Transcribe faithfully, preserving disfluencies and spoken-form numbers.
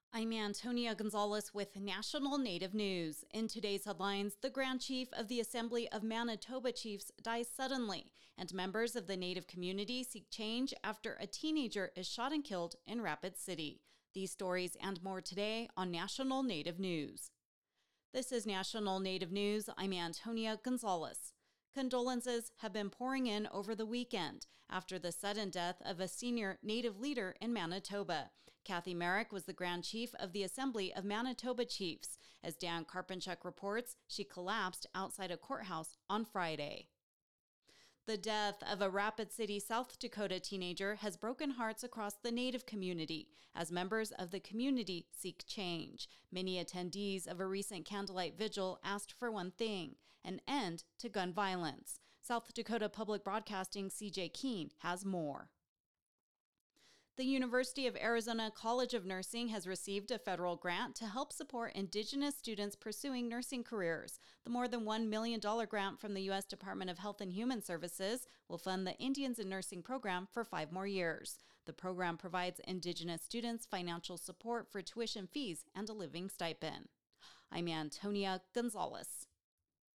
I'm Antonia Gonzalez with National Native News. In today's headlines, the Grand Chief of the Assembly of Manitoba Chiefs dies suddenly, and members of the Native community seek change after a teenager is shot and killed in Rapid City. These stories and more today on National Native News. This is National Native News. I'm Antonia Gonzalez. Condolences have been pouring in over the weekend after the sudden death of a senior Native leader in Manitoba. Kathy Merrick was the Grand Chief of the Assembly of Manitoba Chiefs. As Dan Karpinchuk reports, she collapsed outside a courthouse on Friday. The death of a Rapid City, South Dakota teenager has broken hearts across the Native community as members of the community seek change. Many attendees of a recent candlelight vigil asked for one thing: an end to gun violence. South Dakota Public Broadcasting C J Keene has more. The University of Arizona College of Nursing has received a federal grant to help support Indigenous students pursuing nursing careers. The more than one million dollars grant from the U S Department of Health and Human Services will fund the Indians in Nursing program for five more years. The program provides Indigenous students financial support for tuition fees and a living stipend. I'm Antonia Gonzalez.